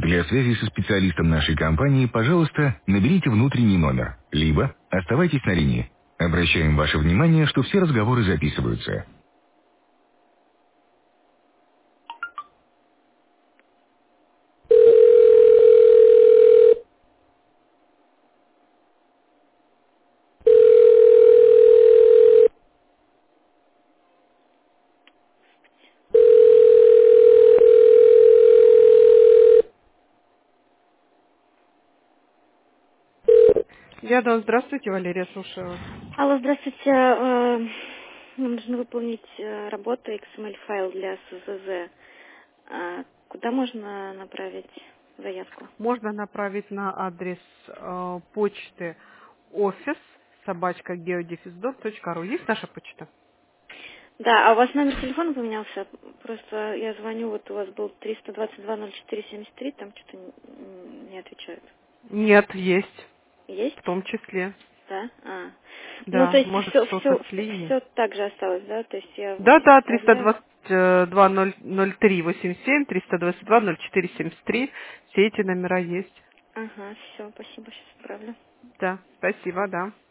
Для связи со специалистом нашей компании, пожалуйста, наберите внутренний номер, либо оставайтесь на линии. Обращаем ваше внимание, что все разговоры записываются. Диадон, здравствуйте, Валерия, слушаю вас. Алло, здравствуйте. Нам нужно выполнить работу XML-файл для СЗЗ. Куда можно направить заявку? Можно направить на адрес почты office @geodefisdot.ru. Есть наша почта? Да, а у вас номер телефона поменялся? Просто я звоню, вот у вас был 322-04-73, там что-то не отвечают. Нет, есть. Есть? В том числе. Да? Ну, то Да, есть может что-то все с линией. так же осталось, да? То есть я Да, отправляю. 322-03-87, 322-04-73. Все эти номера есть. Ага, все, спасибо, сейчас отправлю. Да, спасибо, да.